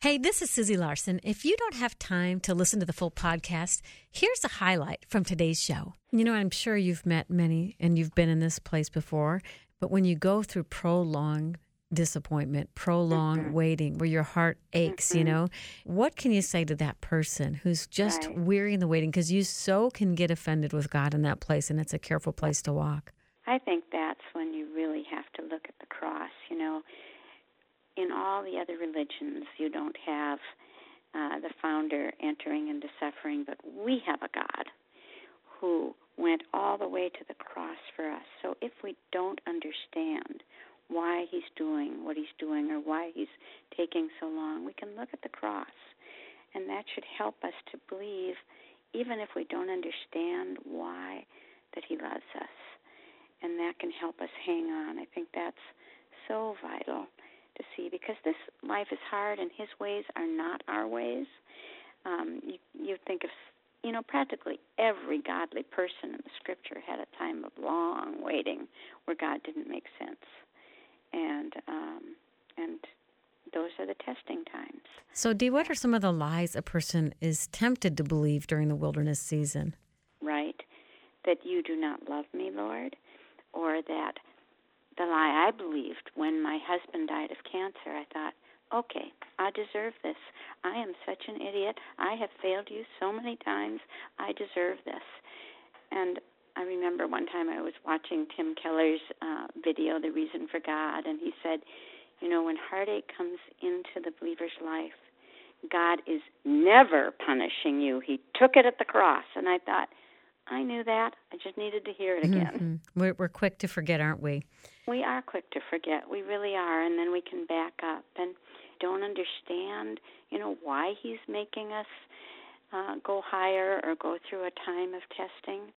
Hey, this is Susie Larson. If you don't have time to listen to the full podcast, here's a highlight from today's show. You know, I'm sure you've met many and you've been in this place before, but when you go through prolonged disappointment, prolonged waiting, where your heart aches, you know, what can you say to that person who's just weary in the waiting? Because you so can get offended with God in that place, and it's a careful place to walk. I think that's when you really have to look at the cross. You know, in all the other religions, you don't have the founder entering into suffering, but we have a God who went all the way to the cross for us. So if we don't understand why he's doing what he's doing or why he's taking so long, we can look at the cross, and that should help us to believe, even if we don't understand why, that he loves us, and that can help us hang on. I think that's so vital to see, because this life is hard and his ways are not our ways. You think of, you know, practically every godly person in the Scripture had a time of long waiting where God didn't make sense. And those are the testing times. So, Dee, what are some of the lies a person is tempted to believe during the wilderness season? Right. That you do not love me, Lord, or that the lie I believed when my husband died of cancer, I thought, okay, I deserve this. I am such an idiot. I have failed you so many times. I deserve this. And I remember one time I was watching Tim Keller's video, The Reason for God, and he said, you know, when heartache comes into the believer's life, God is never punishing you. He took it at the cross. And I thought, I knew that. I just needed to hear it again. Mm-hmm. We're quick to forget, aren't we? We are quick to forget. We really are. And then we can back up and don't understand, you know, why he's making us go higher or go through a time of testing.